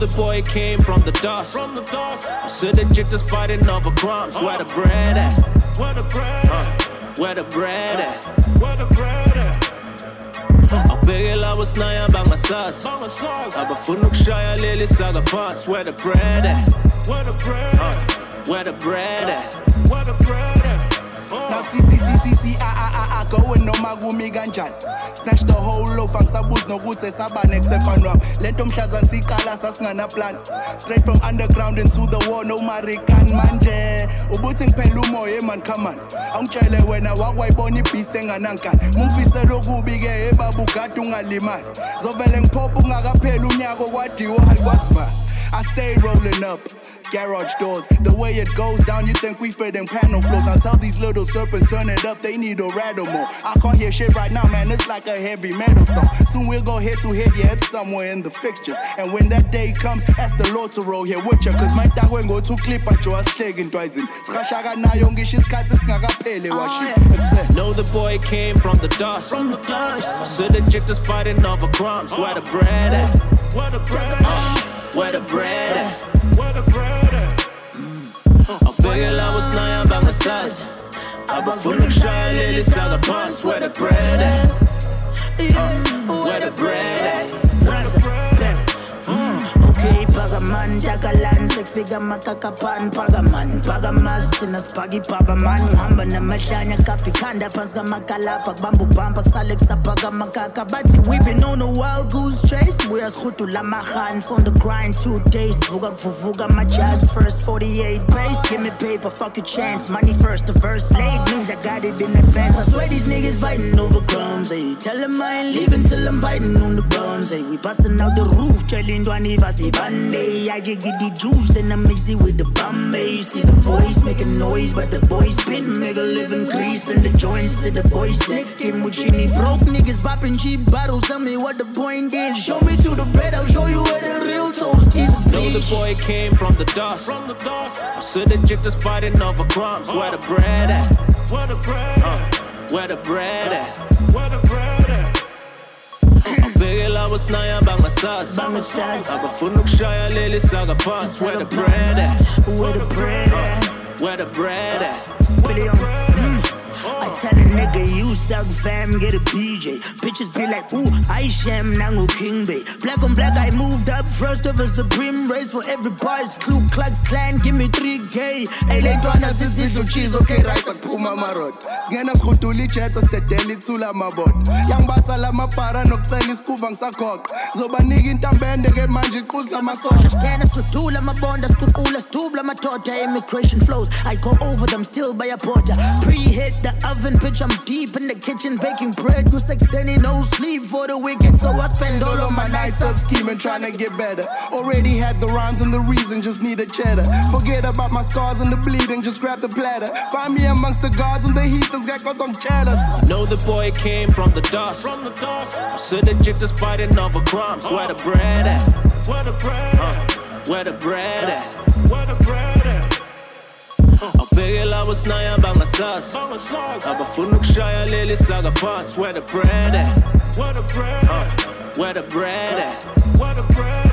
the boy came from the dust. So the chick just fighting over crumbs. Where the bread at? Where the bread at? Where the bread at? Where the bread at? Abegela wasnaya bangasas. Abafuna ukushaya leli saga phansi. Where the bread at? Where the bread at? Where the bread at? Where the bread at? Now see, going noma kumi kanjani. Snatch the whole loaf angisabuzi nokuthi esabane kusefanwami. Lento mhlazana siqala sasingana plan. Straight from underground into the war, no Marican manje. Ubuthi ngiphela umoya man, come on. Awungitshele wena wakwayibona ibeast enganankani. Mungifisela okubi ke ebaba ugada ungalimali. Zovele ngiphopha ungakapheli unyaka kwadiwo alikwasiba. I stay rolling up, garage doors. The way it goes down, you think we fit in panel floors. I tell these little serpents, turn it up, they need a rattle more. I can't hear shit right now, man, it's like a heavy metal song. Soon we'll go head to head, yeah, it's somewhere in the fixtures. And when that day comes, ask the Lord to roll here with ya. Cause my dog won't go to clip at your stegen twising. Know the boy came from the dust. So the chick just fighting over crumbs. Where the bread at? Where the bread at? Where the bread at? Where the bread at? Abegela wasaya bangasas. Abafuna ukushaya leli saga phansi. Where the bread at? Where the bread at? Where the bread at? Okay, Pagaman, Dagalan, Sekfiga Makakapan, Pagamas, Sinas Pagi Pagaman, Hamba Namashanya Kapikanda, Pasga Makalapa, Bamboo Bampak, Salexa Pagamakaka, Bati, we've been on a wild goose chase. We are Schutula Mahans on the grind 2 days. Vuga, my jazz first 48 base. Give me paper, fuck a chance. Money first, the verse late means I got it in advance. I swear these niggas fighting over crumbs, ayy. Tell them I ain't leaving till I'm biting on the bones, ayy. We busting out the roof, chilling. I just get the juice and I mix it with the Bombay. See the voice making noise, but the boys spin. Make a living crease in the joints. See the boys sick. Muchini broke niggas bopping cheap bottles. Tell me what the point is. Show me to the bed, I'll show you where the real toast is. Know the boy came from the dust. So the chick just fighting over crumbs. Where the bread at? Where the bread at? Where the bread at? Where the bread at? Abegela wasaya bangasas. Abafuna ukushaya leli saga phansi. Where the bread at? Where the bread at? Where the bread at? I tell a nigga you suck fam, get a BJ. Bitches be like, ooh, I sham nango King Bay. Black on black, I moved up first of a supreme race for every boy's Ku Klux Klan, give me 3K. Hey, lentwana zizidlo cheese, okay, right, akphuma marot. Singena sikhutula ijets asitedela ithula amabot. Yangibasa lamapara nokucela isikuva ngisakhoqa. Zobanika intambende ke manje iqhuzla amasosha. Singena sikhutula amabonda, sikuqula sidubla amadoda. Immigration flows, I go over them still by a porter. Pre-hit the oven, bitch, I'm deep in the kitchen baking bread. No sex, any no sleep for the wicked. So I spend all of my nights up scheming, trying to get better. Already had the rhymes and the reason, just need a cheddar. Forget about my scars and the bleeding, just grab the platter. Find me amongst the gods and the heathens, got cause I'm jealous. Know the boy came from the dust. So the chick just fighting over crumbs. Where the bread at? Where the bread at? Where the bread at? Where the bread at? Abegela wasaya bangasas. Abafuna ukushaya leli saga phansi. Where the bread at? Where the bread at? Where the bread at? Where the bread at?